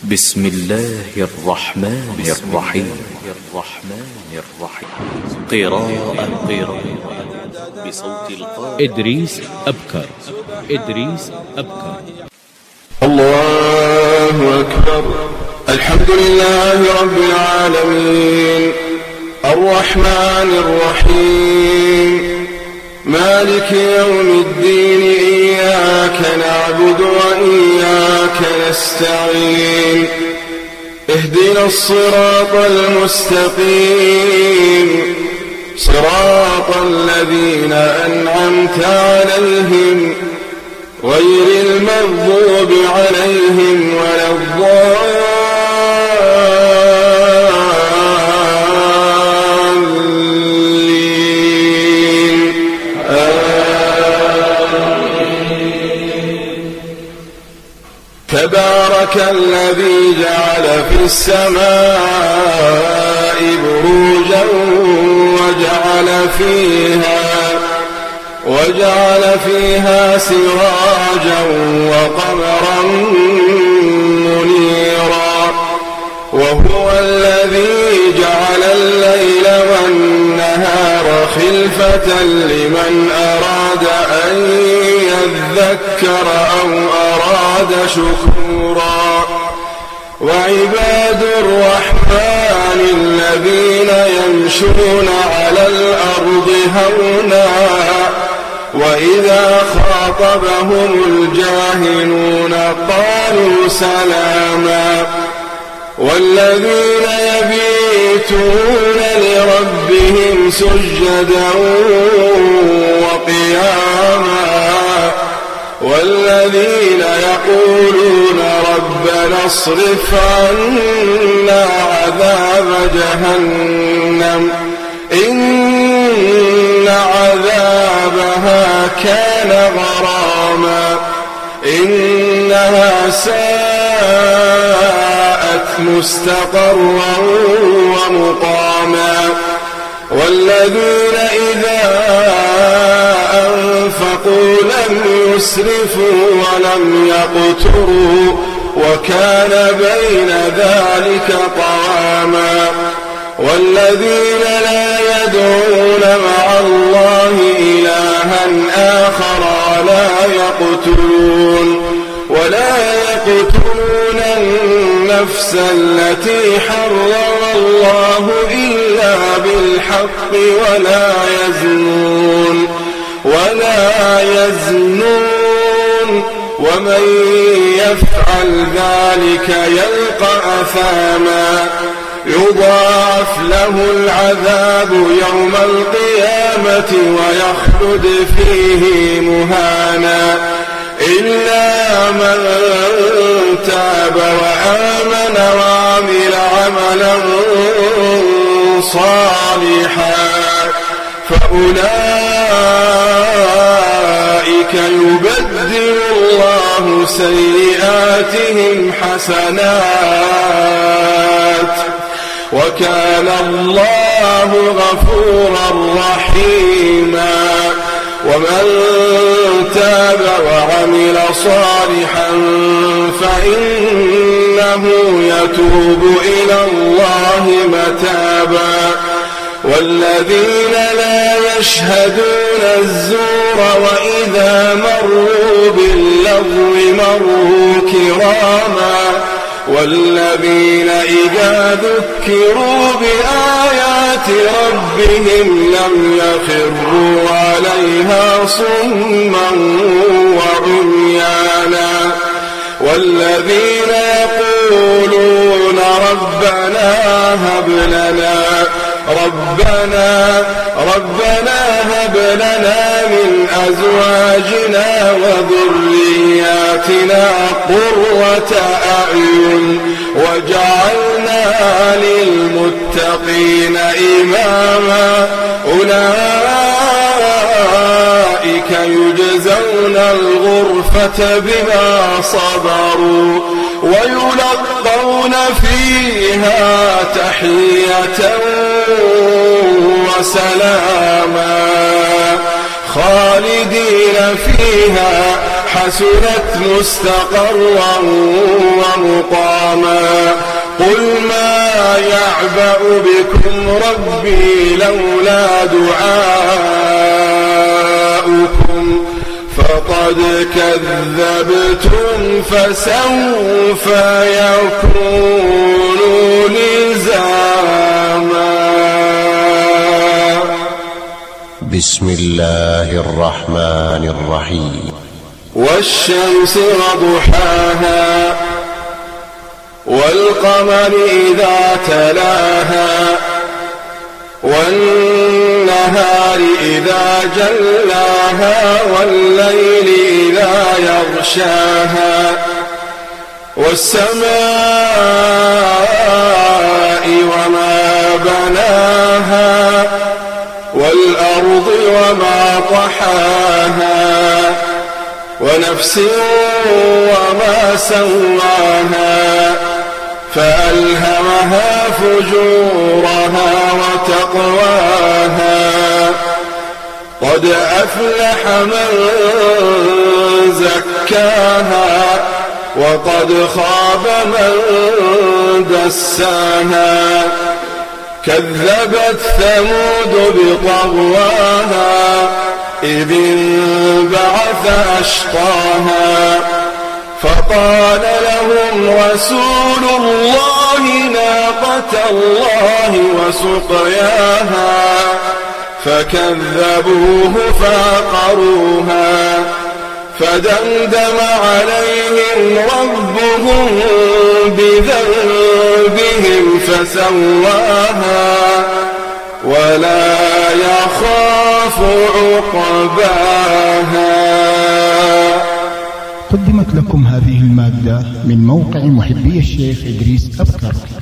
بسم الله الرحمن الرحيم. قراءة بصوت القارئ إدريس أبكر. الله أكبر. الحمد لله رب العالمين، الرحمن الرحيم، مالك يوم الدين، إياك نعبد وإياك نستعين، اهدنا الصراط المستقيم، صراط الذين أنعمت عليهم غير المغضوب عليهم ولا الضالين. تبارك الذي جعل في السماء بروجا وجعل فيها سراجا وقمرا منيرا، وهو الذي جعل الليل والنهار خلفة لمن أراد أن يذكر أو أراد شكورا. وعباد الرحمن الذين يمشون على الأرض هونا وإذا خاطبهم الجاهلون قالوا سلاما. والذين يبيتون لربهم سجدا وقياما، والذين يقولون ربنا اصرف عنا عذاب جهنم إن عذابها كان غراما، إنها ساءت مستقرا ومقاما. والذين إذا أنفقوا لم يسرفوا ولم يقتروا وكان بين ذلك قواما. والذين لا يدعون مع الله إلها آخر ولا يقتلون النفس التي حرم الله إلا بالحق ولا يزنون، ومن يفعل ذلك يلقى أثاما يضاعف له العذاب يوم القيامة ويخلد فيه مهانا، إلا من تاب وآمن وعمل عملا صالحا فأولئك يبدل الله سيئاتهم حسنات وكان الله غفورا رحيما. ومن تاب وعمل صالحا فإنه يتوب إلى الله متابا. والذين لا يشهدون الزور وإذا مروا باللغو مروا كراما. والذين إذا ذكروا بآيات ربهم لم يخروا عليها صما وعميانا. والذين يقولون ربنا هب لنا من أزواجنا وذرياتنا قرة أعين وجعلنا للمتقين إماما. أولئك يجزون الغرفة بما صبروا ويلقون فيها تحية وسلاما خالدين فيها حسنت مستقرا ومقاما. قل ما يعبأ بكم ربي لولا دعاؤكم فقد كذبتم فسوف يكون لزاما. بسم الله الرحمن الرحيم. والشمس وضحاها والقمر إذا تلاها والنهار إذا جلاها والليل إذا يغشاها والسماء وما بناها والأرض وما طحاها ونفس وما سواها فألهمها فجورها وتقواها. قد أفلح من زكاها وقد خاب من دساها. كذبت ثمود بطغواها إذ انبعث أشقاها فقال لهم رسول الله ناقة الله وسقياها فكذبوه فعقروها فدمدم عليهم ربهم بذنبهم فسواها ولا يخاف عقباها. قدمت لكم هذه المادة من موقع محبي الشيخ إدريس أبكر.